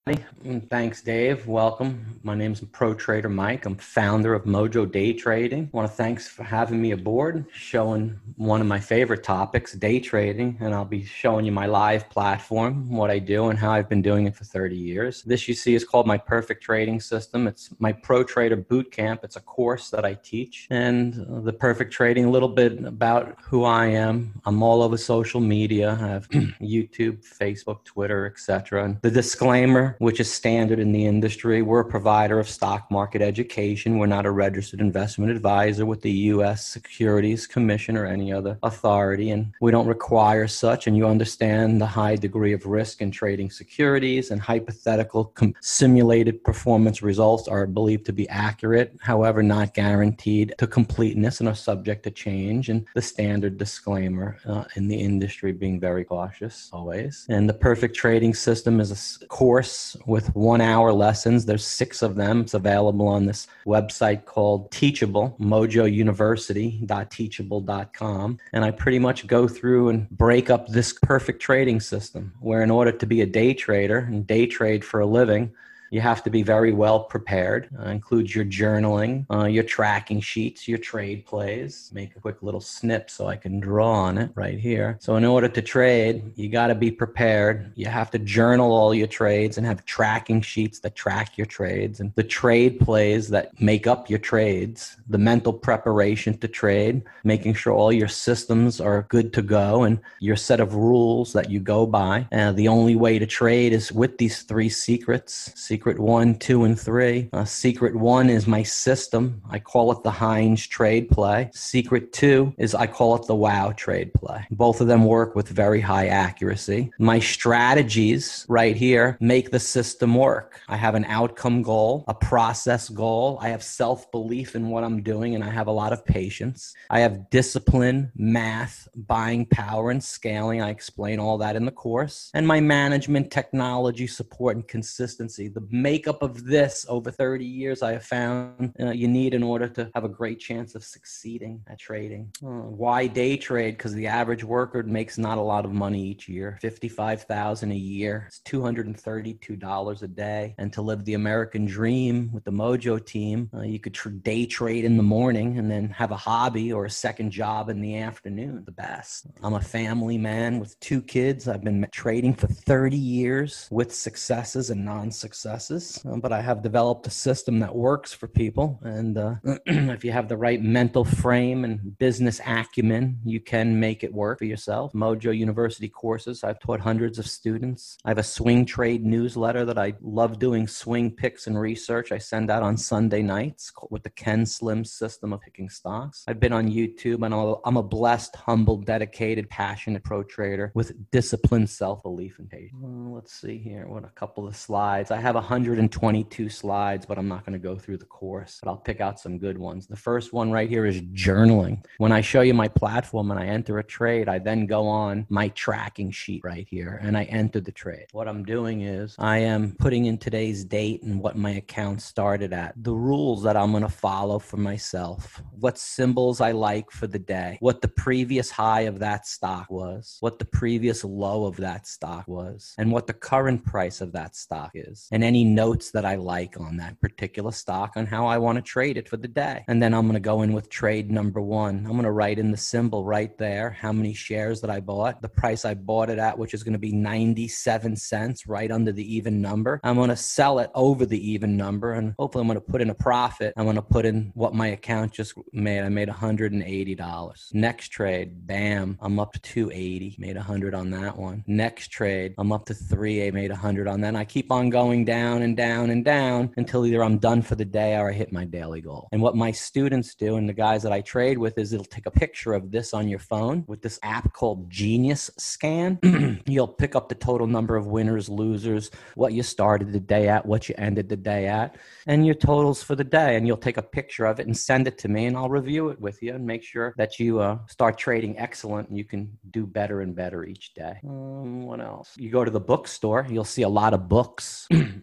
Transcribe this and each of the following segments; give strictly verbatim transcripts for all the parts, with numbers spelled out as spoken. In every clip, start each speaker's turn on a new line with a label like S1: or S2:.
S1: Mm, Thanks, Dave. Welcome. My name is Pro Trader Mike. I'm founder of Mojo Day Trading. I want to thanks for having me aboard, showing one of my favorite topics, day trading, and I'll be showing you my live platform, what I do, and how I've been doing it for thirty years. This you see is called my Perfect Trading System. It's my Pro Trader Boot Camp. It's a course that I teach, and uh, the Perfect Trading, a little bit about who I am. I'm all over social media. I have YouTube, Facebook, Twitter, et cetera. And the disclaimer, which is standard in the industry. We're a provider of stock market education. We're not a registered investment advisor with the U S Securities Commission or any other authority, and we don't require such. And you understand the high degree of risk in trading securities, and hypothetical com- simulated performance results are believed to be accurate, however, not guaranteed to completeness and are subject to change. And the standard disclaimer uh, in the industry being very cautious always. And the Perfect Trading System is a course with one hour lessons. There's six of them. It's available on this website called Teachable, mojo university dot teachable dot com. And I pretty much go through and break up this perfect trading system where, in order to be a day trader and day trade for a living, you have to be very well prepared. Uh, includes your journaling, uh, your tracking sheets, your trade plays. Make a quick little snip so I can draw on it right here. So in order to trade, you got to be prepared. You have to journal all your trades and have tracking sheets that track your trades, and the trade plays that make up your trades, the mental preparation to trade, making sure all your systems are good to go, and your set of rules that you go by. Uh, the only way to trade is with these three secrets. Secret one, two, and three. Uh, secret one is my system. I call it the Heinz trade play. Secret two is I call it the Wow trade play. Both of them work with very high accuracy. My strategies right here make the system work. I have an outcome goal, a process goal. I have self-belief in what I'm doing, and I have a lot of patience. I have discipline, math, buying power, and scaling. I explain all that in the course. And my management, technology, support, and consistency. The makeup of this over thirty years I have found uh, you need in order to have a great chance of succeeding at trading. Uh, why day trade? Because the average worker makes not a lot of money each year. fifty-five thousand dollars a year. It's two hundred thirty-two dollars a day. And to live the American dream with the Mojo team, uh, you could tr- day trade in the morning and then have a hobby or a second job in the afternoon. The best. I'm a family man with two kids. I've been trading for thirty years with successes and non-successes. Uh, but I have developed a system that works for people. And uh, if you have the right mental frame and business acumen, you can make it work for yourself. Mojo University courses. I've taught hundreds of students. I have a swing trade newsletter that I love doing swing picks and research. I send out on Sunday nights with the Ken Slim system of picking stocks. I've been on YouTube, and I'm a blessed, humble, dedicated, passionate pro trader with disciplined self-belief and patience. Uh, let's see here. What a couple of slides. I have one hundred twenty-two slides, but I'm not going to go through the course, but I'll pick out some good ones. The first one right here is journaling. When I show you my platform and I enter a trade, I then go on my tracking sheet right here and I enter the trade. What I'm doing is I am putting in today's date and what my account started at, the rules that I'm going to follow for myself, what symbols I like for the day, what the previous high of that stock was, what the previous low of that stock was, and what the current price of that stock is, and any notes that I like on that particular stock on how I want to trade it for the day. And then I'm going to go in with trade number one. I'm going to write in the symbol right there how many shares that I bought, the price I bought it at, which is going to be ninety-seven cents, right under the even number. I'm going to sell it over the even number, and hopefully I'm going to put in a profit. I'm going to put in what my account just made. I made one hundred eighty dollars. Next trade, bam, I'm up to two hundred eighty dollars. Made one hundred on that one. Next trade, I'm up to three. I made one hundred on that. And I keep on going down and down and down until either I'm done for the day or I hit my daily goal. And what my students do, and the guys that I trade with, is it'll take a picture of this on your phone with this app called Genius Scan. You'll pick up the total number of winners, losers, what you started the day at, what you ended the day at, and your totals for the day. And you'll take a picture of it and send it to me, and I'll review it with you and make sure that you uh, start trading excellent and you can do better and better each day. Um, what else? You go to the bookstore, you'll see a lot of books.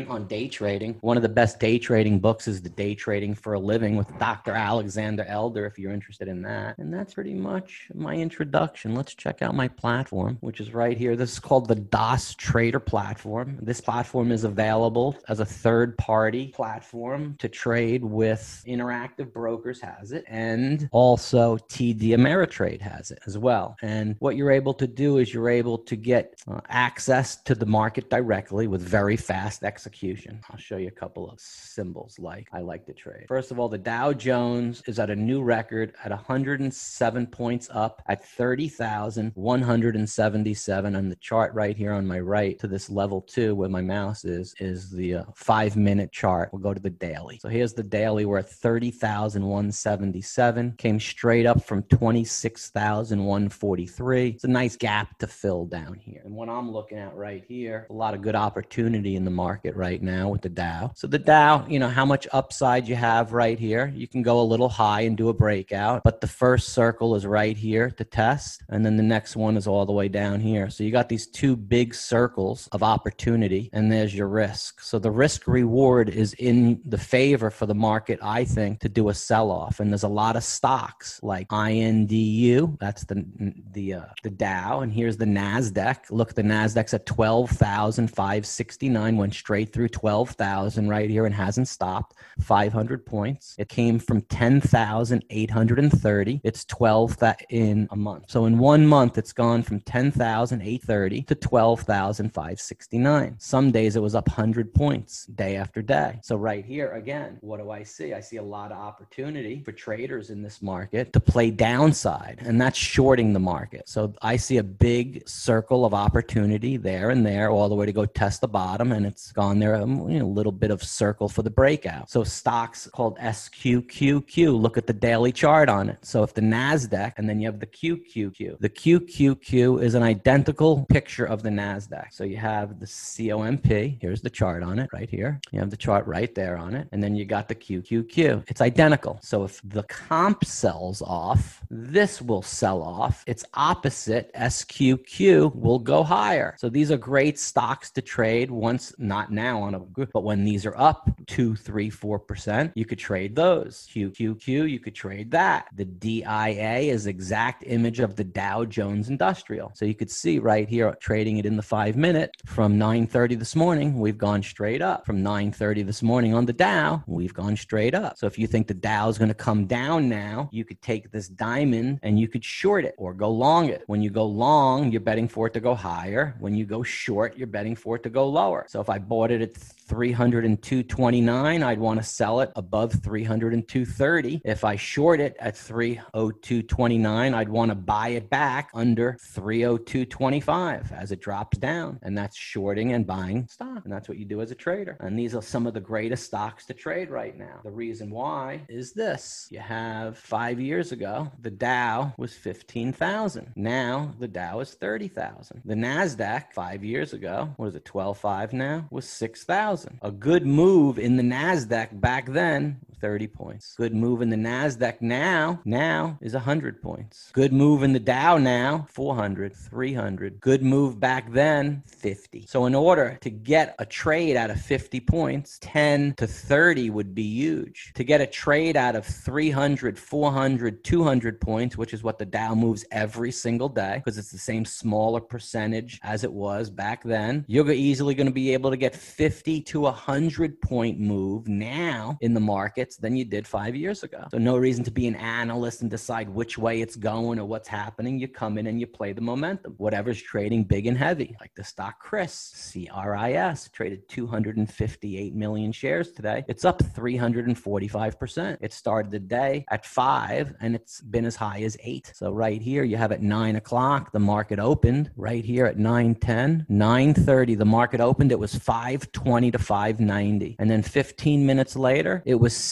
S1: on day trading. One of the best day trading books is The Day Trading for a Living with Doctor Alexander Elder, if you're interested in that. And that's pretty much my introduction. Let's check out my platform, which is right here. This is called the D O S Trader platform. This platform is available as a third-party platform to trade with. Interactive Brokers has it, and also T D Ameritrade has it as well. And what you're able to do is you're able to get uh, access to the market directly with very fast execution. I'll show you a couple of symbols like I like to trade. First of all, the Dow Jones is at a new record at one hundred seven points up at thirty thousand one hundred seventy-seven. And the chart right here on my right to this level two where my mouse is, is the uh, five minute chart. We'll go to the daily. So here's the daily. We're at thirty thousand one hundred seventy-seven. Came straight up from twenty-six thousand one hundred forty-three. It's a nice gap to fill down here. And what I'm looking at right here, a lot of good opportunity in the market right now with the Dow. So the Dow, you know, how much upside you have right here. You can go a little high and do a breakout, but the first circle is right here to test. And then the next one is all the way down here. So you got these two big circles of opportunity, and there's your risk. So the risk reward is in the favor for the market, I think, to do a sell-off. And there's a lot of stocks like I N D U. That's the the uh, the Dow. And here's the NASDAQ. Look, the NASDAQ's at twelve thousand five hundred sixty-nine. Went straight through twelve thousand right here and hasn't stopped. five hundred points. It came from ten thousand eight hundred thirty. It's twelve that in a month. So in one month, it's gone from ten thousand eight hundred thirty to twelve thousand five hundred sixty-nine. Some days it was up one hundred points day after day. So right here, again, what do I see? I see a lot of opportunity for traders in this market to play downside, and that's shorting the market. So I see a big circle of opportunity there and there all the way to go test the bottom, and it's gone there, a you know, little bit of circle for the breakout. So stocks called S Q Q Q, look at the daily chart on it. So if the NASDAQ, and then you have the Q Q Q. The Q Q Q is an identical picture of the NASDAQ. So you have the C O M P. Here's the chart on it right here. You have the chart right there on it. And then you got the Q Q Q. It's identical. So if the comp sells off, this will sell off. Its opposite, S Q Q, will go higher. So these are great stocks to trade once, not now on a good, but when these are up two, three, four percent, you could trade those. Q Q Q, you could trade that. The D I A is exact image of the Dow Jones Industrial. So you could see right here, trading it in the five minute from nine thirty this morning, we've gone straight up. From nine thirty this morning on the Dow, we've gone straight up. So if you think the Dow is going to come down now, you could take this diamond and you could short it or go long it. When you go long, you're betting for it to go higher. When you go short, you're betting for it to go lower. So if I bought it at three hundred two twenty-nine, I'd want to sell it above three hundred two thirty. If I short it at three oh two twenty-nine, I'd want to buy it back under three oh two twenty-five as it drops down. And that's shorting and buying stock. And that's what you do as a trader. And these are some of the greatest stocks to trade right now. The reason why is this. You have five years ago, the Dow was fifteen thousand. Now the Dow is thirty thousand. The NASDAQ five years ago, what is it, twelve five now, was six thousand. A good move in the NASDAQ back then, thirty points. Good move in the NASDAQ now, now is one hundred points. Good move in the Dow now, four hundred, three hundred. Good move back then, fifty. So in order to get a trade out of fifty points, ten to thirty would be huge. To get a trade out of three hundred, four hundred, two hundred points, which is what the Dow moves every single day, because it's the same smaller percentage as it was back then, you're easily going to be able to get fifty to one hundred point move now in the markets than you did five years ago. So no reason to be an analyst and decide which way it's going or what's happening. You come in and you play the momentum. Whatever's trading big and heavy, like the stock C R I S, C R I S, traded two hundred fifty-eight million shares today. It's up three hundred forty-five percent. It started the day at five and it's been as high as eight. So right here, you have at nine o'clock, the market opened right here at nine ten, nine thirty, the market opened. It was five twenty to five ninety. And then fifteen minutes later, it was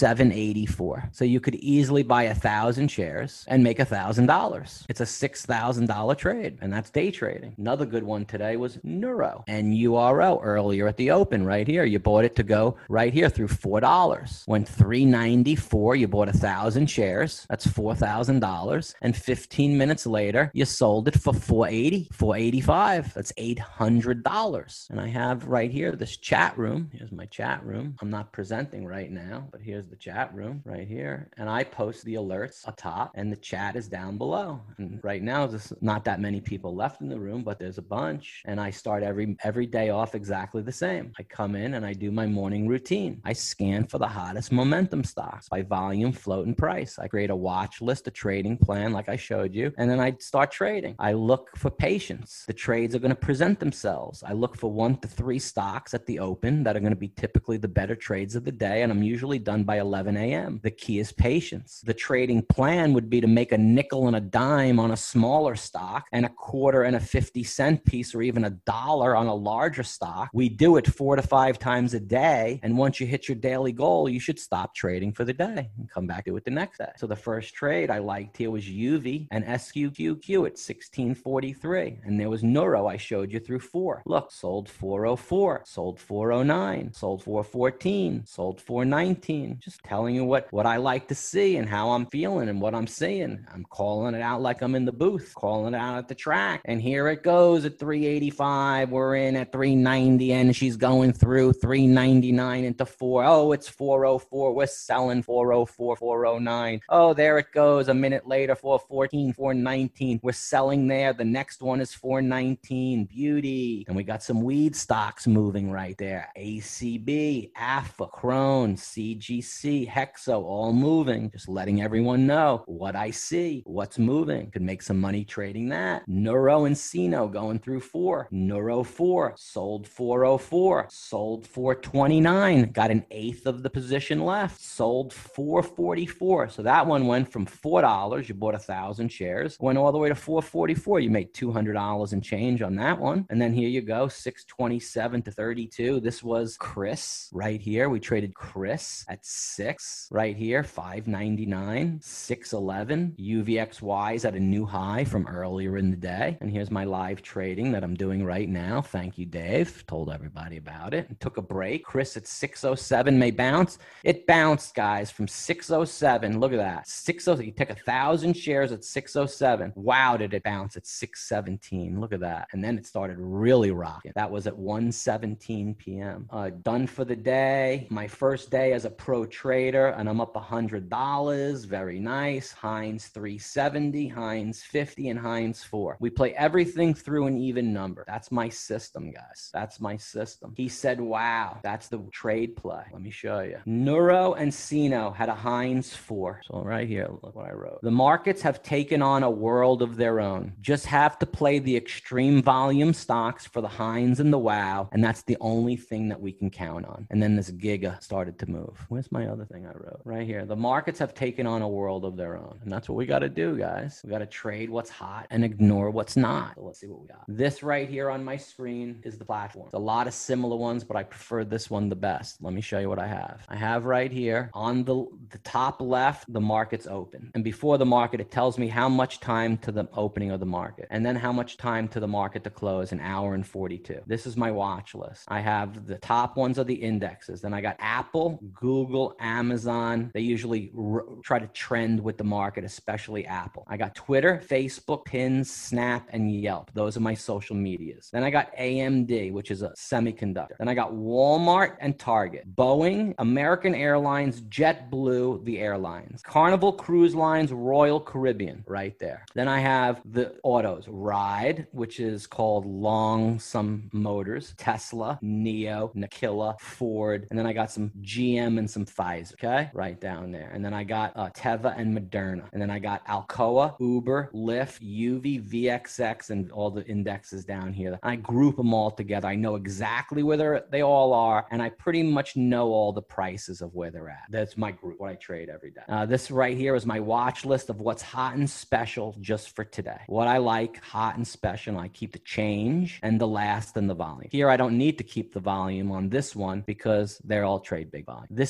S1: seven eighty-four. So you could easily buy a thousand shares and make a thousand dollars. It's a six thousand dollar trade, and that's day trading. Another good one today was Neuro, N U R O, earlier at the open right here. You bought it to go right here through four dollars. Went three ninety-four. You bought a thousand shares. That's four thousand dollars. And fifteen minutes later, you sold it for four eighty, four eighty-five. That's eight hundred dollars. And I have right here this chat room. Here's my chat room. I'm not presenting right now, but here's the chat room right here. And I post the alerts atop, and the chat is down below. And right now, there's not that many people left in the room, but there's a bunch. And I start every every day off exactly the same. I come in and I do my morning routine. I scan for the hottest momentum stocks by volume, float, and price. I create a watch list, a trading plan like I showed you, and then I start trading. I look for patience. The trades are going to present themselves. I look for one to three stocks at the open that are going to be typically the better trades of the day, and I'm usually done by eleven a.m. The key is patience. The trading plan would be to make a nickel and a dime on a smaller stock and a quarter and a fifty cent piece or even a dollar on a larger stock. We do it four to five times a day, and once you hit your daily goal, you should stop trading for the day and come back to it the next day. So the first trade I liked here was U V and S Q Q Q at sixteen forty-three, and there was Neuro I showed you through four. Look, sold four oh four, sold four oh nine, sold four fourteen, sold four nineteen. Just telling you what, what I like to see and how I'm feeling and what I'm seeing. I'm calling it out like I'm in the booth, calling it out at the track. And here it goes at three eighty-five. We're in at three ninety, and she's going through three ninety-nine into four. Oh, it's four oh four. We're selling four oh four, four oh nine. Oh, there it goes. A minute later, four fourteen, four nineteen. We're selling there. The next one is four nineteen. Beauty. And we got some weed stocks moving right there. A C B, A F A, Crone, C G C, Hexo, all moving. Just letting everyone know what I see, what's moving. Could make some money trading that. Neuro and Sino going through four. Neuro four, sold four oh four, sold four twenty-nine, got an eighth of the position left, sold four forty-four. So that one went from four dollars, you bought a thousand shares, went all the way to four forty-four. You made two hundred dollars and change on that one. And then here you go, six twenty-seven to thirty-two. This was Chris right here. We traded Chris at six right here, five ninety-nine, six eleven. U V X Y is at a new high from earlier in the day. And here's my live trading that I'm doing right now. Thank you, Dave. Told everybody about it. Took a break. Chris at six oh seven may bounce. It bounced, guys, from six oh seven. Look at that. six oh seven. You take a thousand shares at six oh seven. Wow, did it bounce at six seventeen. Look at that. And then it started really rocking. That was at one seventeen p.m. Uh, done for the day. My first day as a pro trader, and I'm up one hundred dollars. Very nice. Heinz three seventy, Heinz fifty, and Heinz four. We play everything through an even number. That's my system, guys. That's my system. He said, wow, that's the trade play. Let me show you. Neuro and Sino had a Heinz four. So right here, look what I wrote. The markets have taken on a world of their own. Just have to play the extreme volume stocks for the Heinz and the Wow, and that's the only thing that we can count on. And then this Giga started to move. Where's my other thing I wrote? Right here. The markets have taken on a world of their own. And that's what we got to do, guys. We got to trade what's hot and ignore what's not. So let's see what we got. This right here on my screen is the platform. It's a lot of similar ones, but I prefer this one the best. Let me show you what I have. I have right here on the, the top left, the market's open. And before the market, it tells me how much time to the opening of the market. And then how much time to the market to close, an hour and forty-two. This is my watch list. I have the top ones are the indexes. Then I got Apple, Google, Amazon. They usually r- try to trend with the market, especially Apple. I got Twitter, Facebook, Pins, Snap, and Yelp. Those are my social medias. Then I got A M D, which is a semiconductor. Then I got Walmart and Target, Boeing, American Airlines, JetBlue, the airlines, Carnival Cruise Lines, Royal Caribbean, right there. Then I have the autos, Ride, which is called Long Some Motors, Tesla, Neo, Nikola, Ford, and then I got some G M and some Pfizer, okay? Right down there. And then I got uh, Teva and Moderna. And then I got Alcoa, Uber, Lyft, U V, V X X, and all the indexes down here. I group them all together. I know exactly where they all are, and I pretty much know all the prices of where they're at. That's my group, what I trade every day. Uh, this right here is my watch list of what's hot and special just for today. What I like, hot and special, I keep the change and the last and the volume. Here, I don't need to keep the volume on this one because they're all trade big volume. This is the level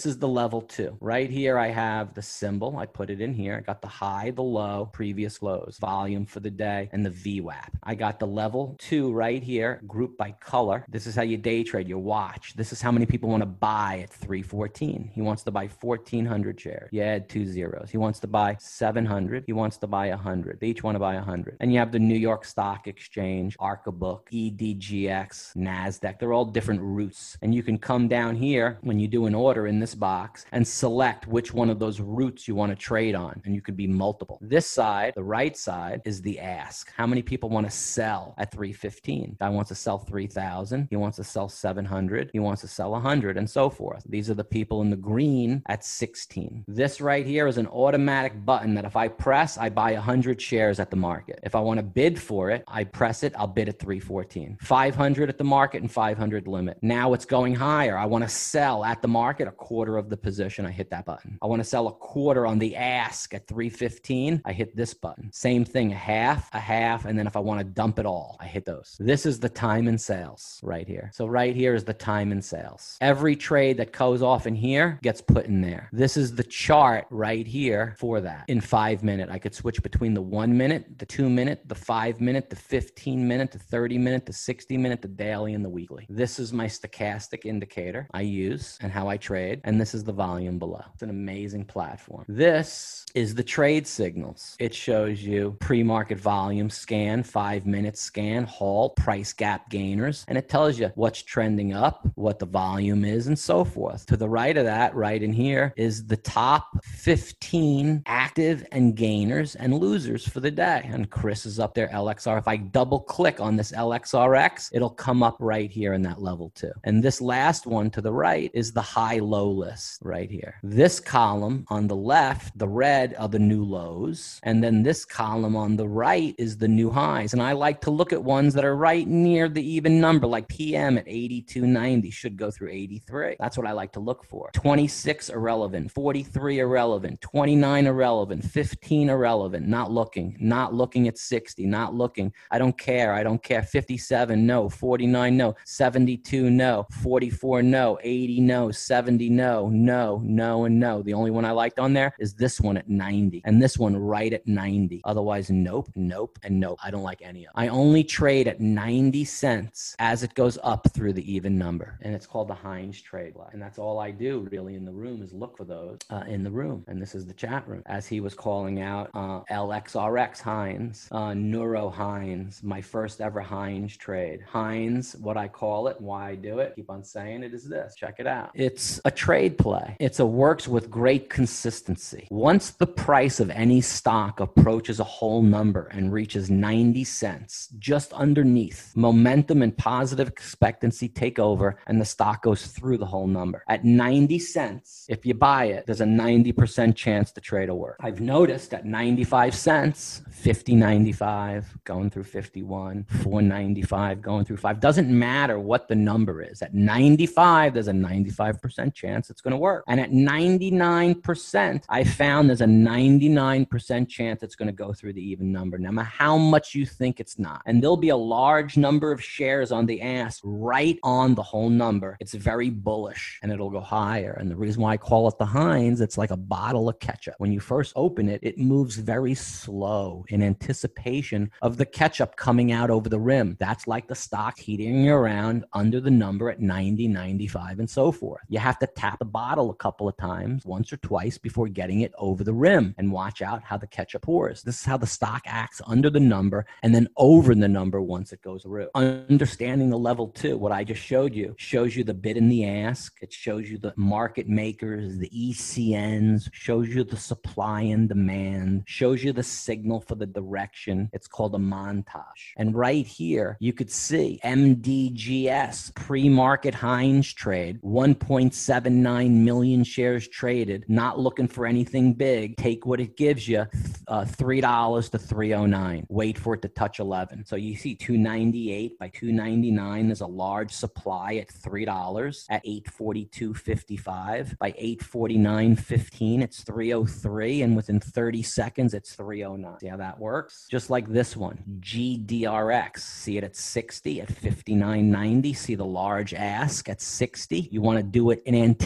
S1: level two. Right here, I have the symbol. I put it in here. I got the high, the low, previous lows, volume for the day, and the V WAP. I got the level two right here, grouped by color. This is how you day trade, you watch. This is how many people want to buy at three fourteen. He wants to buy fourteen hundred shares. You add two zeros. He wants to buy seven hundred. He wants to buy one hundred. They each want to buy one hundred. And you have the New York Stock Exchange, ARCAbook, E D G X, NASDAQ. They're all different routes. And you can come down here when you do an order in this box and select which one of those routes you want to trade on. And you could be multiple. This side, the right side, is the ask. How many people want to sell at three fifteen? Guy wants to sell three thousand. He wants to sell seven hundred. He wants to sell one hundred, and so forth. These are the people in the green at sixteen. This right here is an automatic button that if I press, I buy one hundred shares at the market. If I want to bid for it, I press it, I'll bid at three fourteen. five hundred at the market and five hundred limit. Now it's going higher. I want to sell at the market a quarter of the position. I hit that button. I want to sell a quarter on the ask at three fifteen. I hit this button. Same thing, a half, a half, and then if I want to dump it all, I hit those. This is the time and sales right here. So right here is the time and sales. Every trade that goes off in here gets put in there. This is the chart right here for that. In five minute, I could switch between the one minute, the two minute, the five minute, the fifteen minute, the thirty minute, the sixty minute, the daily, and the weekly. This is my stochastic indicator I use and how I trade. And this is the volume below. It's an amazing platform. This is the trade signals. It shows you pre-market volume scan, five minute scan, halt, price gap gainers, and it tells you what's trending up, what the volume is, and so forth. To the right of that, right in here, is the top fifteen active and gainers and losers for the day. And Chris is up there, L X R. If I double click on this L X R X, it'll come up right here in that level too. And this last one to the right is the high-low list right here. This column on the left, the red, are the new lows. And then this column on the right is the new highs. And I like to look at ones that are right near the even number, like P M at eighty-two ninety should go through eighty-three. That's what I like to look for. twenty-six irrelevant, forty-three irrelevant, twenty-nine irrelevant, fifteen irrelevant, not looking, not looking at sixty, not looking. I don't care. I don't care. fifty-seven, no. forty-nine, no. seventy-two, no. forty-four, no. eighty, no. seventy, no. No, no, and no. The only one I liked on there is this one at ninety and this one right at ninety. Otherwise, nope, nope, and nope. I don't like any of them. I only trade at ninety cents as it goes up through the even number. And it's called the Heinz trade line. And that's all I do really in the room is look for those uh, in the room. And this is the chat room. As he was calling out uh, L X R X Heinz, uh, Neuro Heinz, my first ever Heinz trade. Heinz, what I call it, why I do it, keep on saying it, is this. Check it out. It's a trade play. It's a works with great consistency. Once the price of any stock approaches a whole number and reaches ninety cents, just underneath, momentum and positive expectancy take over and the stock goes through the whole number. At ninety cents, if you buy it, there's a ninety percent chance the trade will work. I've noticed at ninety-five cents, fifty ninety-five going through fifty-one, four ninety-five going through five. Doesn't matter what the number is. At ninety-five, there's a ninety-five percent chance it's going to work. And at ninety-nine percent, I found there's a ninety-nine percent chance it's going to go through the even number, no matter how much you think it's not. And there'll be a large number of shares on the ask right on the whole number. It's very bullish and it'll go higher. And the reason why I call it the Heinz, it's like a bottle of ketchup. When you first open it, it moves very slow in anticipation of the ketchup coming out over the rim. That's like the stock heating around under the number at ninety, ninety-five, and so forth. You have to tap the bottle a couple of times, once or twice, before getting it over the rim, and watch out how the ketchup pours. This is how the stock acts under the number and then over the number once it goes through. Understanding the level two, what I just showed you, shows you the bid and the ask. It shows you the market makers, the E C Ns, shows you the supply and demand, shows you the signal for the direction. It's called a montage. And right here, you could see M D G S, pre-market Heinz trade, one point seven nine million shares traded, not looking for anything big. Take what it gives you, uh, three dollars to three oh nine. Wait for it to touch eleven. So you see two ninety-eight by two ninety-nine, there's a large supply at three dollars at eight forty-two fifty-five. By eight forty-nine fifteen, it's three oh three, and within thirty seconds, it's three oh nine. See how that works? Just like this one, G D R X. See it at sixty, at fifty-nine ninety. See the large ask at sixty. You want to do it in anticipation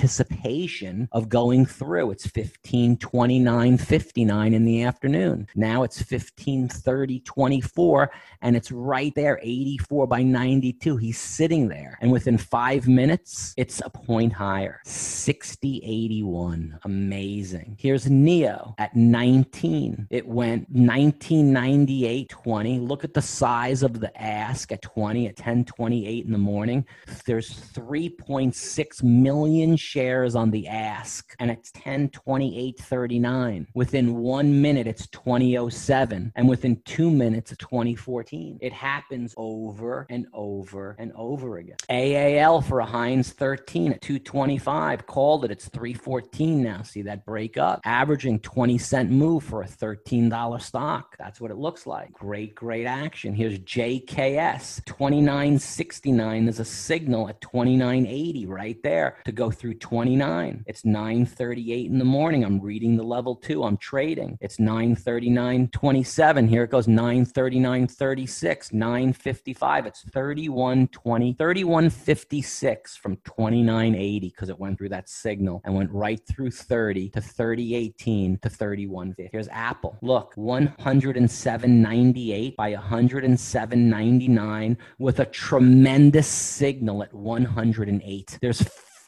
S1: anticipation of going through. It's fifteen twenty-nine fifty-nine in the afternoon. Now it's fifteen thirty twenty-four, and it's right there, eighty-four by ninety-two. He's sitting there, and within five minutes, it's a point higher, sixty eighty-one. Amazing. Here's Neo at nineteen. It went nineteen ninety-eight twenty. Look at the size of the ask at twenty, at ten twenty-eight in the morning. There's three point six million shares on the ask, and it's ten twenty-eight thirty-nine. Within one minute, it's twenty oh seven, and within two minutes, it's twenty fourteen. It happens over and over and over again. A A L for a Heinz thirteen at two twenty-five. Called it. It's three fourteen now. See that break up? Averaging twenty cent move for a thirteen dollar stock. That's what it looks like. Great, great action. Here's J K S. twenty-nine sixty-nine. There's a signal at twenty-nine eighty right there to go through twenty-nine. It's nine thirty-eight in the morning. I'm reading the level two. I'm trading. It's nine thirty-nine twenty-seven. Here it goes. nine thirty-nine thirty-six. nine fifty-five. It's thirty-one twenty. thirty-one fifty-six from twenty-nine eighty because it went through that signal and went right through thirty to thirty eighteen to thirty-one fifty. Here's Apple. Look, one oh seven ninety-eight by one oh seven ninety-nine with a tremendous signal at one oh eight. There's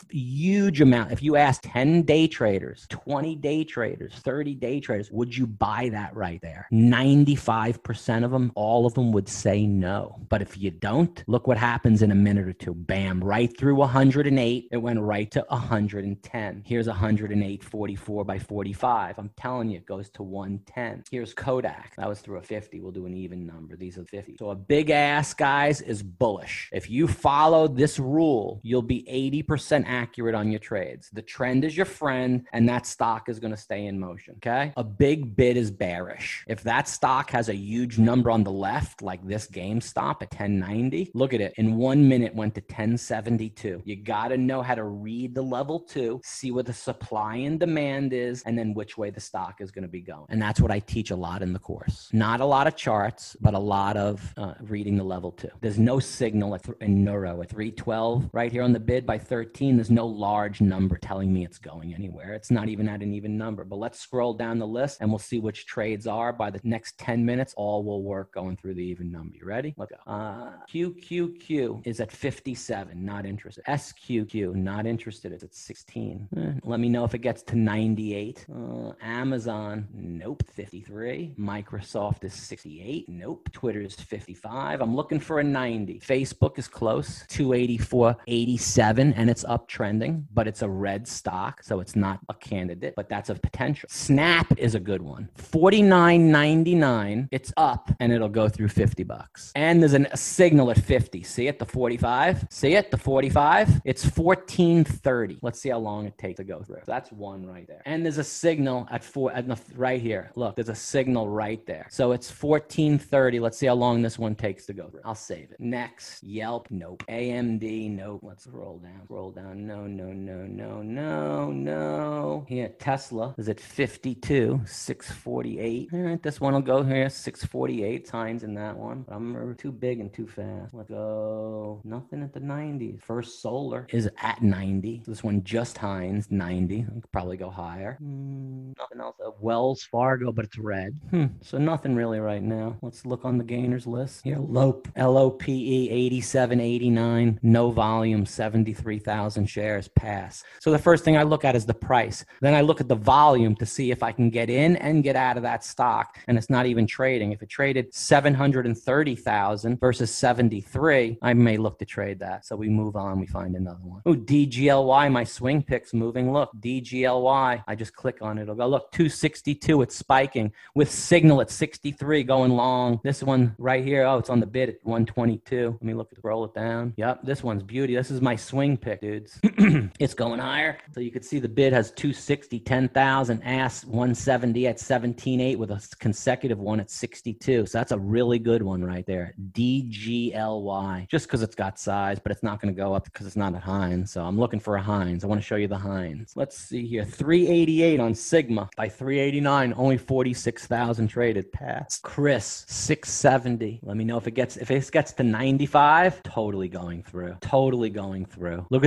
S1: huge amount. If you ask ten day traders, twenty day traders, thirty day traders, would you buy that right there? ninety-five percent of them, all of them would say no. But if you don't, look what happens in a minute or two. Bam, right through one oh eight. It went right to one oh ten. Here's one oh eight forty-four by forty-five. I'm telling you, it goes to one ten. Here's Kodak. That was through a fifty. We'll do an even number. These are fifty. So a big ass, guys, is bullish. If you follow this rule, you'll be eighty percent accurate on your trades. The trend is your friend, and that stock is going to stay in motion, okay? A big bid is bearish. If that stock has a huge number on the left, like this GameStop at ten ninety, look at it. In one minute, went to ten seventy-two. You got to know how to read the level two, see what the supply and demand is, and then which way the stock is going to be going. And that's what I teach a lot in the course. Not a lot of charts, but a lot of uh, reading the level two. There's no signal at th- in Neuro at three twelve right here on the bid by thirteen. There's no large number telling me it's going anywhere. It's not even at an even number. But let's scroll down the list and we'll see which trades are. By the next ten minutes, all will work going through the even number. You ready? Let's go. Uh, Q Q Q is at fifty-seven. Not interested. S Q Q, not interested. It's at sixteen. Eh, let me know if it gets to ninety-eight. Uh, Amazon, nope, fifty-three. Microsoft is sixty-eight. Nope. Twitter is fifty-five. I'm looking for a ninety. Facebook is close, two eighty-four eighty-seven, and it's up trending, but it's a red stock, so it's not a candidate, but that's a potential. Snap is a good one. forty-nine ninety-nine. It's up, and it'll go through fifty bucks. And there's an, a signal at fifty. See it? The forty-five? See it? The forty-five? It's fourteen thirty. Let's see how long it takes to go through. So that's one right there. And there's a signal at four, at the, right here. Look, there's a signal right there. So it's fourteen thirty. Let's see how long this one takes to go through. I'll save it. Next, Yelp, nope. A M D, nope. Let's roll down. Roll down. No, no, no, no, no, no. Here, Tesla is at fifty-two, six forty-eight. All right, this one will go here, six forty-eight. Times in that one. I'm too big and too fast. Let's go. Nothing at the nineties. First Solar is at ninety. This one just Heinz, ninety. I could probably go higher. Mm, nothing else. Uh, Wells Fargo, but it's red. Hmm. So nothing really right now. Let's look on the gainers list. Here, Lope, L O P E, eighty-seven eighty-nine. No volume, seventy-three thousand shares, pass. So the first thing I look at is the price. Then I look at the volume to see if I can get in and get out of that stock. And it's not even trading. If it traded seven hundred thirty thousand versus seventy-three, I may look to trade that. So we move on. We find another one. Oh, D G L Y, my swing pick's moving. Look, D G L Y. I just click on it. It'll go, look, two sixty-two. It's spiking with signal at sixty-three going long. This one right here, oh, it's on the bid at one twenty-two. Let me look at roll it down. Yep, this one's beauty. This is my swing pick, dudes. It's going higher. So you can see the bid has two sixty, ten thousand, ask one seventy at seventeen eight with a consecutive one at sixty-two. So that's a really good one right there. D G L Y. Just because it's got size, but it's not going to go up because it's not at Heinz. So I'm looking for a Heinz. I want to show you the Heinz. Let's see here. three eighty-eight on Sigma by three eighty-nine. Only forty-six thousand traded. Pass. Chris, six seventy. Let me know if it gets, if it gets to ninety-five, totally going through. Totally going through. Look at the signal.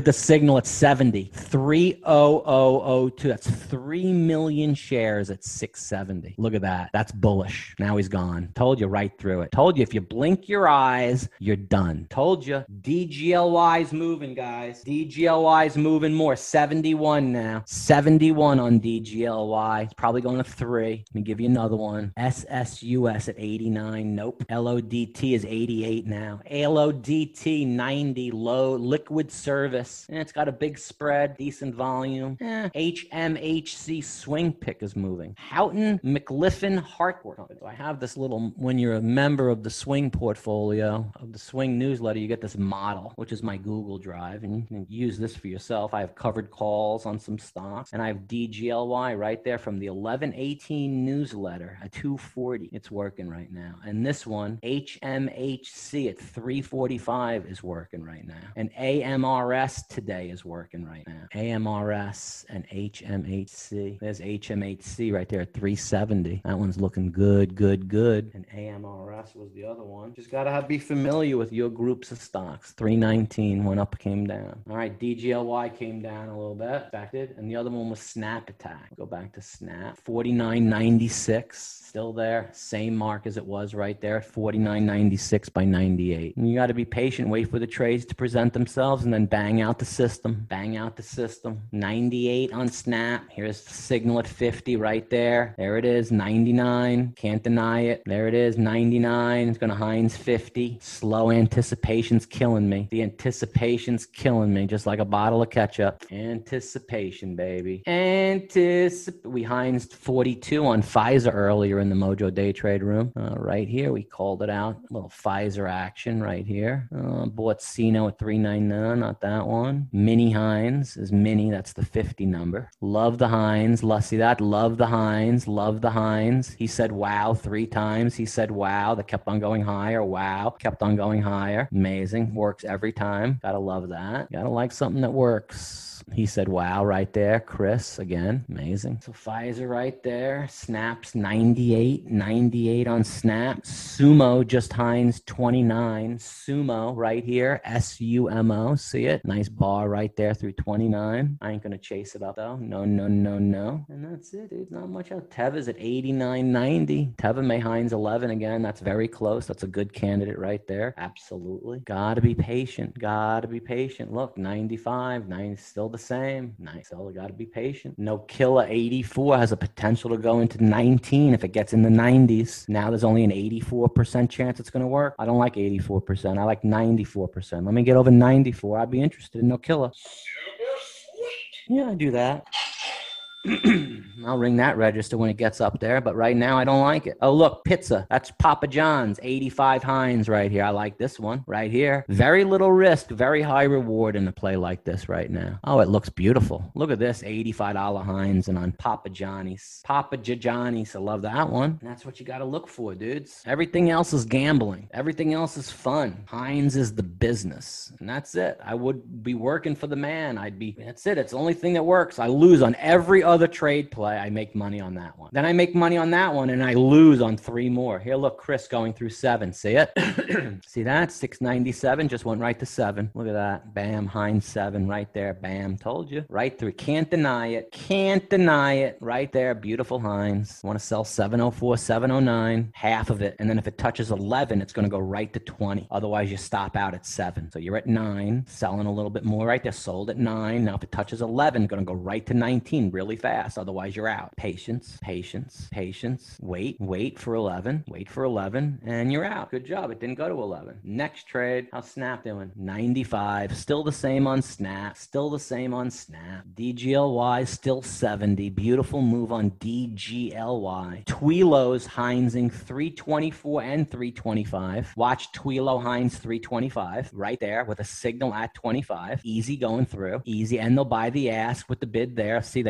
S1: signal at seventy. three thousand two. That's three million shares at six seventy. Look at that. That's bullish. Now he's gone. Told you right through it. Told you if you blink your eyes, you're done. Told you. D G L Y's moving, guys. D G L Y's moving more. seventy-one now. seventy-one on D G L Y. It's probably going to three. Let me give you another one. S S U S at eighty-nine. Nope. L O D T is eighty-eight now. L O D T ninety. Low. Liquid service. Eh, it's got a big spread. Decent volume. Eh. H M H C swing pick is moving. Houghton McLiffin Hartworth. So I have this little, when you're a member of the swing portfolio, of the swing newsletter, you get this model, which is my Google Drive, and you can use this for yourself. I have covered calls on some stocks, and I have D G L Y right there from the eleven eighteen newsletter at two forty. It's working right now. And this one, H M H C at three forty-five is working right now. And A M R S today is working right now. A M R S and H M H C. There's H M H C right there at three seventy. That one's looking good, good, good. And A M R S was the other one. Just got to have be familiar with your groups of stocks. three nineteen went up, came down. All right, D G L Y came down a little bit. Affected. And the other one was Snap Attack. Go back to Snap. forty-nine ninety-six. Still there. Same mark as it was right there at forty-nine ninety-six by ninety-eight. And you got to be patient. Wait for the trades to present themselves and then bang out the system. Bang out the system. ninety-eight on Snap. Here's the signal at fifty right there. There it is. ninety-nine. Can't deny it. There it is. ninety-nine. It's going to Heinz fifty. Slow anticipation's killing me. The anticipation's killing me. Just like a bottle of ketchup. Anticipation, baby. Anticip. We Heinz forty-two on Pfizer earlier in the Mojo Day Trade room. Uh, right here, we called it out. A little Pfizer action right here. Uh, bought Sino at three ninety-nine, not that one. Mini Heinz is mini. That's the fifty number. Love the Heinz. Love, see that? Love the Heinz. Love the Heinz. He said wow three times. He said wow. That kept on going higher. Wow. Kept on going higher. Amazing. Works every time. Gotta love that. Gotta like something that works. He said, wow, right there. Chris, again, amazing. So Pfizer right there. Snaps ninety-eight, ninety-eight on Snap. Sumo, just Heinz twenty-nine. Sumo right here. S U M O. See it? Nice bar right there through twenty-nine. I ain't going to chase it up, though. No, no, no, no. And that's it, dude. Not much else. Teva's at eighty-nine ninety. Teva May Heinz eleven again. That's very close. That's a good candidate right there. Absolutely. Gotta be patient. Gotta be patient. Look, ninety-five, ninety, still the same. Nice. So we got to be patient. No Killer eighty-four has a potential to go into nineteen if it gets in the nineties. Now there's only an eighty-four percent chance it's going to work. I don't like eighty-four percent. I like ninety-four percent. Let me get over ninety-four. I'd be interested in No Killer. Yeah, I do that. I'll ring that register when it gets up there, but right now I don't like it. Oh, look, pizza. That's Papa John's. eighty-five Heinz right here. I like this one right here. Very little risk, very high reward in a play like this right now. Oh, it looks beautiful. Look at this, eighty-five dollar Heinz and on Papa Johnny's. Papa Johnny's. I love that one. And that's what you got to look for, dudes. Everything else is gambling. Everything else is fun. Heinz is the business. And that's it. I would be working for the man. I'd be, that's it. It's the only thing that works. I lose on every other other trade play, I make money on that one. Then I make money on that one, and I lose on three more. Here, look, Chris going through seven. See it? See that? six ninety-seven just went right to seven. Look at that. Bam, Heinz seven right there. Bam, told you. Right through. Can't deny it. Can't deny it. Right there. Beautiful Heinz. Want to sell seven oh four, seven oh nine, half of it. And then if it touches eleven, it's going to go right to twenty. Otherwise, you stop out at seven. So you're at nine, selling a little bit more right there. Sold at nine. Now if it touches eleven, going to go right to nineteen really fast. Otherwise, you're out. Patience, patience, patience. Wait, wait for eleven. Wait for eleven, and you're out. Good job. It didn't go to eleven. Next trade. How's Snap doing? ninety-five. Still the same on Snap. Still the same on Snap. D G L Y still seventy. Beautiful move on D G L Y. Tweelo's Heinzing three twenty-four and three twenty-five. Watch Tweelo Heinz three twenty-five right there with a signal at twenty-five. Easy going through. Easy. And they'll buy the ask with the bid there. See, they bought the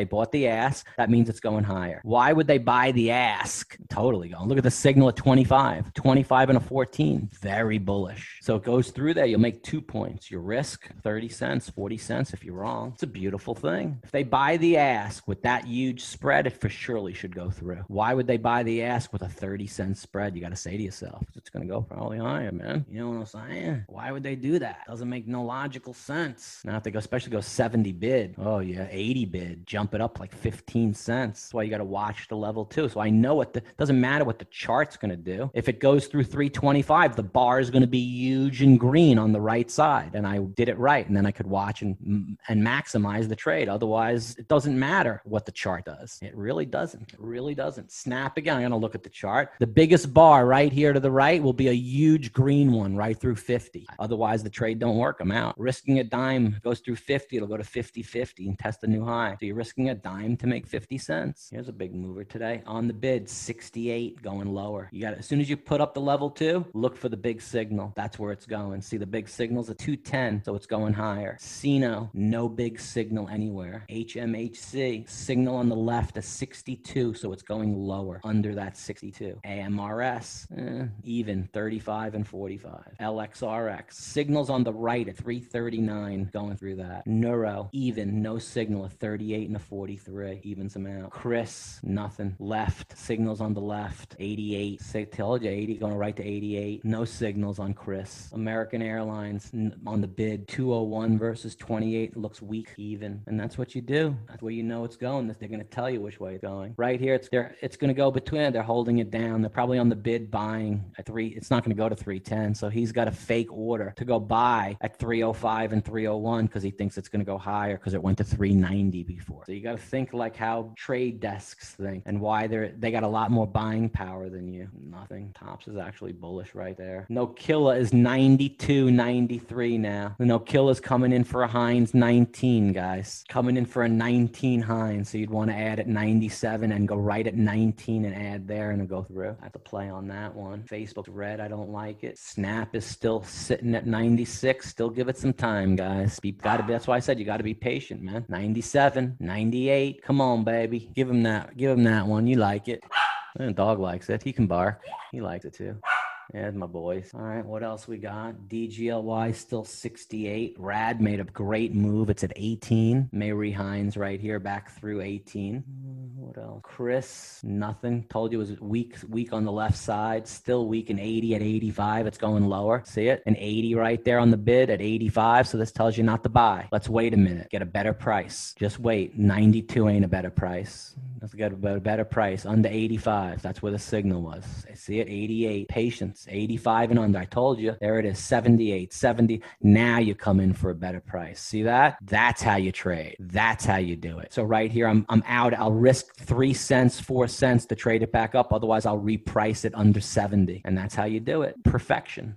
S1: the ask, that means it's going higher. Why would they buy the ask? Totally going. Look at the signal at twenty-five. twenty-five and a fourteen. Very bullish. So it goes through there. You'll make two points. Your risk, thirty cents, forty cents if you're wrong. It's a beautiful thing. If they buy the ask with that huge spread, it for surely should go through. Why would they buy the ask with a thirty cent spread? You got to say to yourself, it's going to go probably higher, man. You know what I'm saying? Why would they do that? Doesn't make no logical sense. Now if they go, especially go seventy bid, oh yeah, eighty bid, jump it up like fifteen cents. That's why you got to watch the level too. So I know what the, doesn't matter what the chart's going to do. If it goes through three twenty-five, the bar is going to be huge and green on the right side. And I did it right. And then I could watch and, and maximize the trade. Otherwise, it doesn't matter what the chart does. It really doesn't. It really doesn't. Snap again. I'm going to look at the chart. The biggest bar right here to the right will be a huge green one right through fifty. Otherwise, the trade don't work. I'm out. Risking a dime goes through fifty. It'll go to fifty fifty and test a new high. So you're risking a dime to make fifty cents. Here's a big mover today. On the bid, sixty-eight going lower. You got it. As soon as you put up the level two, look for the big signal. That's where it's going. See the big signal's at two ten, so it's going higher. C N O, no big signal anywhere. H M H C, signal on the left at sixty-two, so it's going lower under that sixty-two. A M R S, eh, even thirty-five and forty-five. L X R X, signals on the right at three thirty-nine, going through that. Neuro, even, no signal at thirty-eight and a forty-three, evens them out. Chris, nothing. Left, signals on the left, eighty-eight. Say, told you, eighty going right to eighty-eight. No signals on Chris. American Airlines n- on the bid, two oh one versus twenty-eight, looks weak, even. And that's what you do. That's where you know it's going. They're going to tell you which way it's going. Right here, it's there. It's going to go between. They're holding it down. They're probably on the bid buying at three. It's not going to go to three ten. So he's got a fake order to go buy at three oh five and three oh one because he thinks it's going to go higher because it went to three ninety before. So you got to think like how trade desks think and why they're they got a lot more buying power than you. Nothing. Tops is actually bullish right there. Nokilla is ninety-two ninety-three now. The Nokilla's coming in for a Heinz nineteen, guys. Coming in for a nineteen Heinz. So you'd want to add at ninety-seven and go right at nineteen and add there and go through. I have to play on that one. Facebook's red. I don't like it. Snap is still sitting at ninety-six. Still give it some time, guys. You gotta be, that's why I said you got to be patient, man. ninety-seven, ninety-eight. Come on, baby. Give him that. Give him that one. You like it. The dog likes it. He can bark. He likes it too. Yeah, my boys. All right, what else we got? D G L Y still sixty-eight. Rad made a great move. It's at eighteen. Mary Hines right here back through eighteen. What else? Chris, nothing. Told you it was weak, weak on the left side. Still weak in eighty at eighty-five. It's going lower. See it? An eighty right there on the bid at eighty-five. So this tells you not to buy. Let's wait a minute. Get a better price. Just wait. ninety-two ain't a better price. Let's get a better price. Under eighty-five. That's where the signal was. See it? eighty-eight. Patience. eighty-five and under. I told you. There it is. seventy-eight, seventy. Now you come in for a better price. See that? That's how you trade. That's how you do it. So right here, I'm I'm out. I'll risk three cents, four cents to trade it back up. Otherwise, I'll reprice it under seventy. And that's how you do it. Perfection.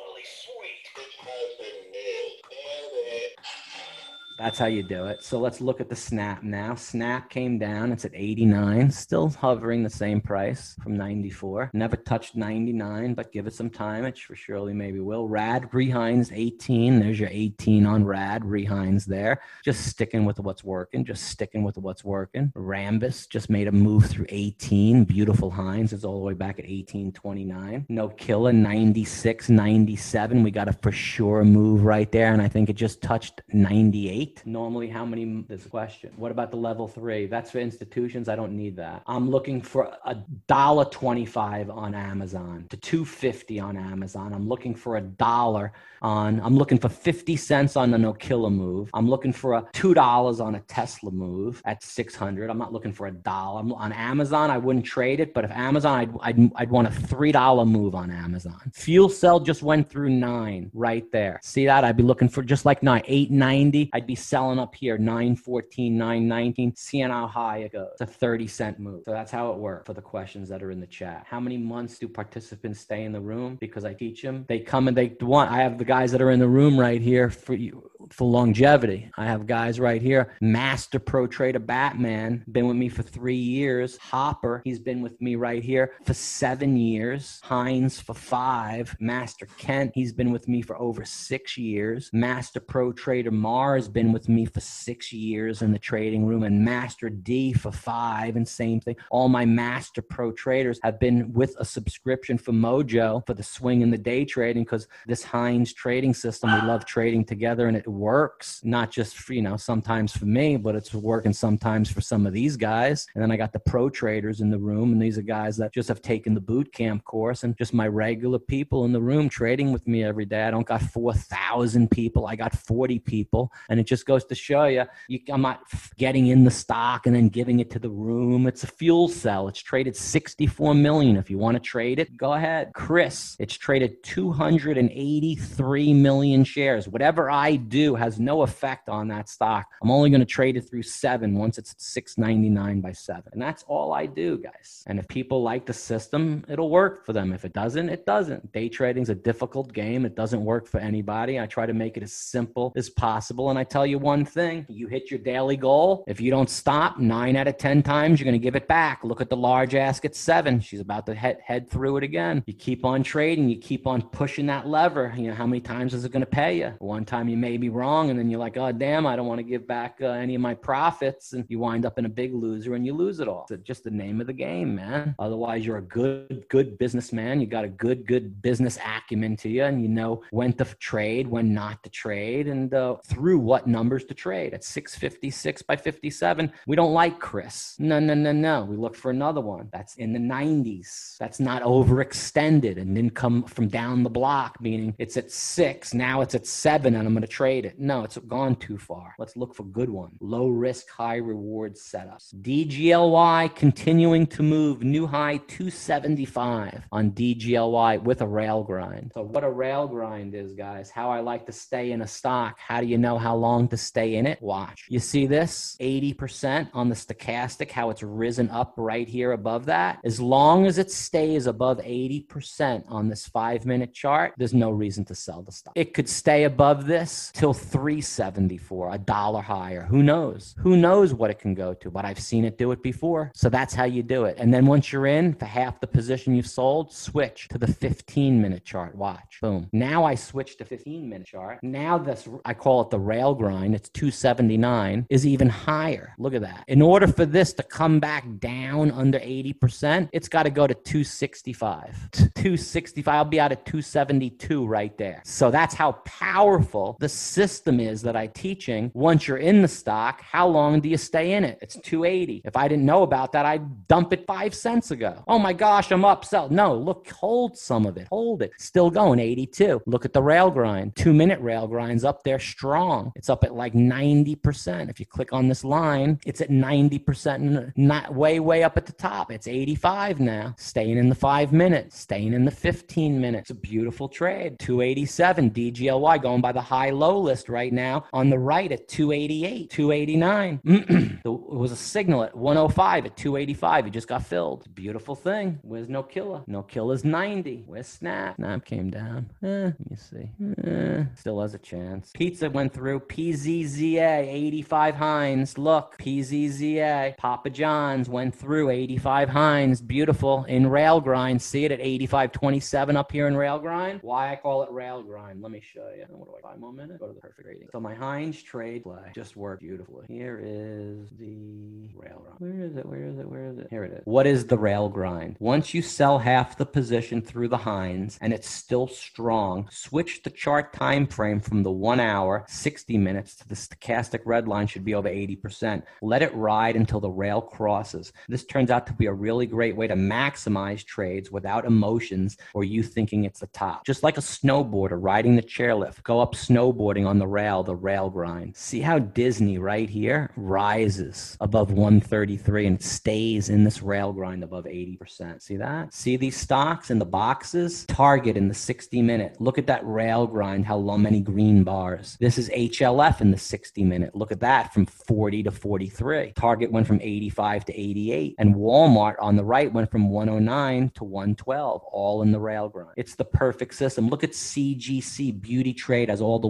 S1: That's how you do it. So let's look at the Snap now. Snap came down. It's at eighty-nine. Still hovering the same price from ninety-four. Never touched ninety-nine, but give it some time. It for surely maybe will. Rad, Rehines, eighteen. There's your eighteen on Rad. Rehines there. Just sticking with what's working. Just sticking with what's working. Rambus just made a move through eighteen. Beautiful Hines. It's all the way back at eighteen twenty-nine. Nokilla, ninety-six, ninety-seven. We got a for sure move right there. And I think it just touched ninety-eight. Normally, how many, this question. What about the level three? That's for institutions. I don't need that. I'm looking for a dollar twenty-five on Amazon to two fifty on Amazon. I'm looking for a dollar on, I'm looking for fifty cents on a Nokilla move. I'm looking for a two dollars on a Tesla move at six hundred. I'm not looking for a dollar. I'm, on Amazon, I wouldn't trade it, but if Amazon, I'd, I'd, I'd want a three dollar move on Amazon. Fuel Cell just went through nine right there. See that? I'd be looking for just like nine, eight ninety. I'd be selling up here, nine fourteen, nine nineteen, seeing how high it goes. It's a thirty cent move. So that's how it works for the questions that are in the chat. How many months do participants stay in the room? Because I teach them. They come and they want, I have the guys that are in the room right here for you. for longevity. I have guys right here. Master Pro Trader Batman, been with me for three years. Hopper, he's been with me right here for seven years. Hines for five. Master Kent, he's been with me for over six years. Master Pro Trader Mars been with me for six years in the trading room, and Master D for five, and same thing. All my Master Pro Traders have been with a subscription for Mojo for the swing and the day trading, because this Hines trading system, we love trading together and it works, not just for, you know, sometimes for me, but it's working sometimes for some of these guys. And then I got the pro traders in the room, and these are guys that just have taken the boot camp course, and just my regular people in the room trading with me every day. I don't got four thousand people. I got forty people. And it just goes to show you, you, I'm not getting in the stock and then giving it to the room. It's a fuel cell. It's traded sixty-four million. If you want to trade it, go ahead. Chris, it's traded two hundred eighty-three million shares. Whatever I do has no effect on that stock. I'm only going to trade it through seven once it's six ninety-nine by seven. And that's all I do, guys. And if people like the system, it'll work for them. If it doesn't, it doesn't. Day trading is a difficult game. It doesn't work for anybody. I try to make it as simple as possible. And I tell you one thing, you hit your daily goal. If you don't stop, nine out of ten times, you're going to give it back. Look at the large ask at seven. She's about to head, head through it again. You keep on trading. You keep on pushing that lever. You know, how many times is it going to pay you? One time you may be wrong, and then you're like, oh, damn, I don't want to give back uh, any of my profits. And you wind up in a big loser and you lose it all. It's just the name of the game, man. Otherwise, you're a good, good businessman. You got a good, good business acumen to you, and you know when to trade, when not to trade, and uh, through what numbers to trade. At six fifty-six by fifty-seven, we don't like Chris. No, no, no, no. We look for another one that's in the nineties. That's not overextended and didn't come from down the block, meaning it's at six, now it's at seven, and I'm going to trade it. No, it's gone too far. Let's look for good one. Low risk, high reward setups. D G L Y continuing to move. New high two seventy-five on D G L Y with a rail grind. So what a rail grind is, guys, how I like to stay in a stock. How do you know how long to stay in it? Watch. You see this? eighty percent on the stochastic, how it's risen up right here above that. As long as it stays above eighty percent on this five-minute chart, there's no reason to sell the stock. It could stay above this till three seventy-four, a dollar higher. Who knows? Who knows what it can go to? But I've seen it do it before. So that's how you do it. And then once you're in, for half the position you've sold, switch to the fifteen-minute chart. Watch. Boom. Now I switch to fifteen-minute chart. Now this, I call it the rail grind. It's two seventy-nine, is even higher. Look at that. In order for this to come back down under eighty percent, it's got to go to two sixty-five. two sixty-five. I'll be out at two seventy-two right there. So that's how powerful the system is that I'm teaching. Once you're in the stock, how long do you stay in it? It's two eighty. If I didn't know about that, I'd dump it five cents ago. Oh my gosh, I'm up. Sell. No, look, hold some of it. Hold it. Still going, eighty-two. Look at the rail grind. Two-minute rail grind's up there strong. It's up at like ninety percent. If you click on this line, it's at ninety percent, not way, way up at the top. It's eighty-five now. Staying in the five minute, staying in the fifteen minute. It's a beautiful trade. two eighty-seven, D G L Y going by the high-low list right now on the right at two eighty-eight, two eighty-nine. It was a signal at one oh five at two eighty-five. It just got filled. It's a beautiful thing. Where's No Killer? No Killer's ninety. Where's Snap? Snap came down. Eh, let me see. Eh, still has a chance. Pizza went through. P Z Z A, eighty-five Heinz. Look, P Z Z A. Papa John's went through. eighty-five Heinz. Beautiful. In rail grind. See it at eighty-five twenty-seven up here in rail grind. Why I call it rail grind. Let me show you. What do I, five more minutes? Go to the perfect rating. So my Heinz trade play just worked beautifully. Here is the rail grind. Where is it? Where is it? Where is it? Here it is. What is the rail grind? Once you sell half the position through the Heinz and it's still strong, switch the chart time frame from the one hour, sixty minutes to the stochastic red line should be over eighty percent. Let it ride until the rail crosses. This turns out to be a really great way to maximize trades without emotions or you thinking it's the top. Just like a snowboarder riding the chairlift. Go up snowboarding on the rail, the rail grind. See how Disney right here rises above one thirty-three and stays in this rail grind above eighty percent. See that? See these stocks in the boxes? Target in the sixty minute. Look at that rail grind, how long, many green bars. This is H L F in the sixty minute. Look at that, from forty to forty-three. Target went from eighty-five to eighty-eight. And Walmart on the right went from one oh nine to one twelve, all in the rail grind. It's the perfect system. Look at C G C Beauty Trade as all the weeds were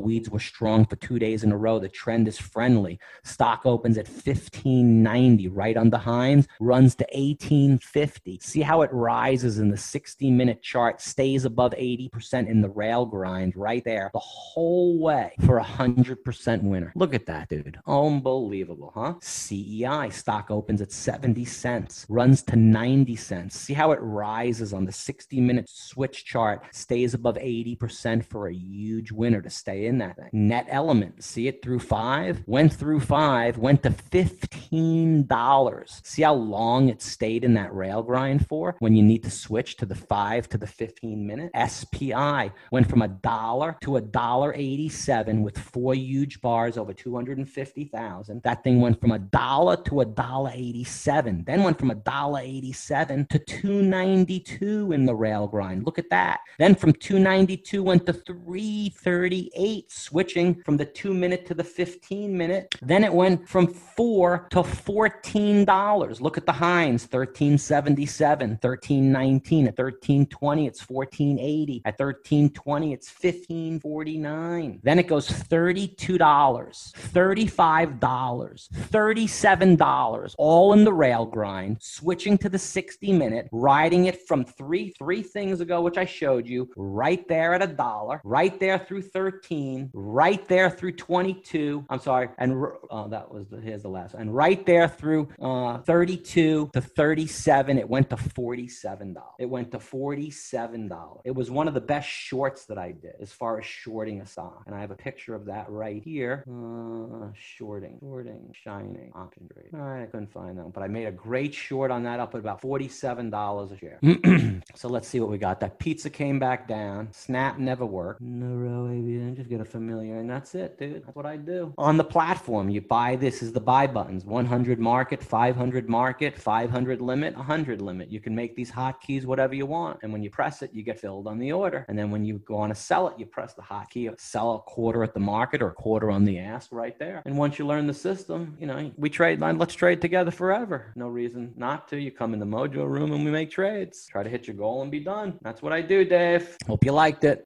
S1: strong for two days in a row. The trend is friendly. Stock opens at fifteen ninety, right on the Hines, runs to eighteen fifty. See how it rises in the sixty minute chart, stays above eighty percent in the rail grind right there the whole way for a one hundred percent winner. Look at that, dude. Unbelievable, huh? C E I stock opens at seventy cents, runs to ninety cents. See how it rises on the sixty minute switch chart, stays above eighty percent for a huge winner to stay in that thing. Net Element, see it through five, went through five, went to fifteen dollars. See how long it stayed in that rail grind for when you need to switch to the five to the fifteen minute? S P I went from a dollar to a dollar eighty-seven with four huge bars over two hundred fifty thousand. That thing went from a dollar to a dollar eighty-seven, then went from a dollar eighty-seven to two ninety-two in the rail grind. Look at that. Then from two ninety-two went to three thirty-eight, switching from the two minute to the fifteen minute. Then it went from four to fourteen dollars. Look at the Hines, thirteen seventy-seven, thirteen nineteen. At thirteen twenty, it's fourteen eighty. At thirteen twenty, it's fifteen forty-nine. Then it goes thirty-two dollars, thirty-five dollars, thirty-seven dollars, all in the rail grind, switching to the sixty minute, riding it from three, three things ago, which I showed you, right there at a dollar, right there through thirteen, right there through twenty-two. I'm sorry. And uh, that was the, here's the last one. And right there through uh, thirty-two to thirty-seven, it went to forty-seven dollars. It went to forty-seven dollars. It was one of the best shorts that I did as far as shorting a stock. And I have a picture of that right here. Uh, shorting, shorting, shining, option trade. All right, I couldn't find that, but I made a great short on that up at about forty-seven dollars a share. So let's see what we got. That pizza came back down. Snap never worked. No row A B, just get a familiar, and that's it, dude. That's what I do. On the platform, you buy this is the buy buttons. one hundred market, five hundred market, five hundred limit, one hundred limit. You can make these hotkeys whatever you want. And when you press it, you get filled on the order. And then when you go on to sell it, you press the hotkey, sell a quarter at the market or a quarter on the ask right there. And once you learn the system, you know, we trade, let's trade together forever. No reason not to. You come in the Mojo room and we make trades. Try to hit your goal and be done. That's what I do, Dave. Hope you liked it.